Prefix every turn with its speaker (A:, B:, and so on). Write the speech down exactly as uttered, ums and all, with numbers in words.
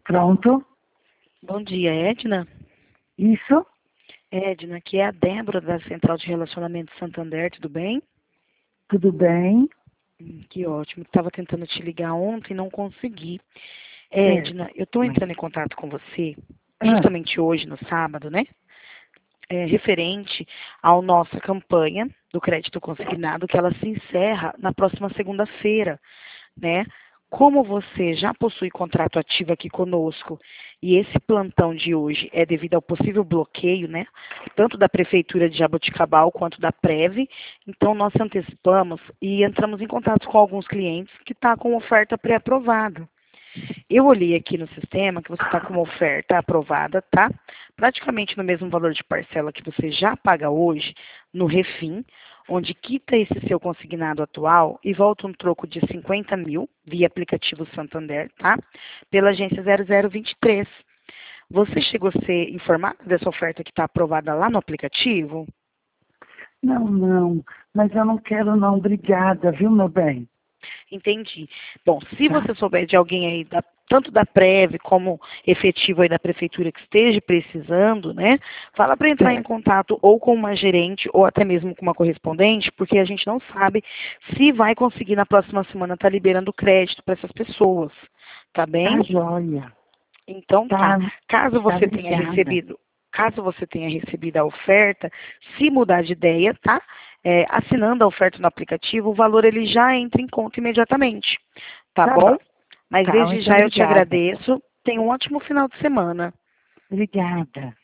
A: Pronto?
B: Bom dia, Edna.
A: Isso?
B: Edna, aqui é a Débora da Central de Relacionamento Santander, tudo bem?
A: Tudo bem?
B: Hum, que ótimo. Estava tentando te ligar ontem e não consegui.
A: Certo.
B: Edna, eu estou
A: Mas,
B: entrando em contato com você
A: ah,
B: justamente hoje, no sábado, né? É, referente à nossa campanha do crédito consignado, que ela se encerra na próxima segunda-feira, né? Como você já possui contrato ativo aqui conosco e esse plantão de hoje é devido ao possível bloqueio, né, tanto da Prefeitura de Jaboticabal quanto da Preve, então nós antecipamos e entramos em contato com alguns clientes que estão com oferta pré-aprovada. Eu olhei aqui no sistema que você está com uma oferta aprovada, tá? Praticamente no mesmo valor de parcela que você já paga hoje no Refim, onde quita esse seu consignado atual e volta um troco de cinquenta mil via aplicativo Santander, tá? Pela agência zero zero vinte e três. Você chegou a ser informado dessa oferta que está aprovada lá no aplicativo?
A: não, não. Mas eu não quero não. Obrigada, viu, meu bem?
B: Entendi. Bom, se
A: Tá?
B: você souber de alguém aí, da- tanto da Prev como efetivo aí da prefeitura que esteja precisando, né? Fala para entrar em
A: Certo.
B: contato ou com uma gerente ou até mesmo com uma correspondente, porque a gente não sabe se vai conseguir na próxima semana estar liberando crédito para essas pessoas, tá
A: Tá
B: bem?
A: joia.
B: Então tá.
A: Tá,
B: Caso
A: tá,
B: você tenha
A: obrigada.
B: recebido, caso você tenha recebido a oferta, se mudar de ideia, tá? É, assinando a oferta no aplicativo, o valor ele já entra em conta imediatamente, tá
A: Tá
B: bom?
A: bom.
B: Mas
A: Tá,
B: desde
A: muito
B: já eu te
A: obrigada.
B: agradeço. Tenha um ótimo final de semana.
A: Obrigada.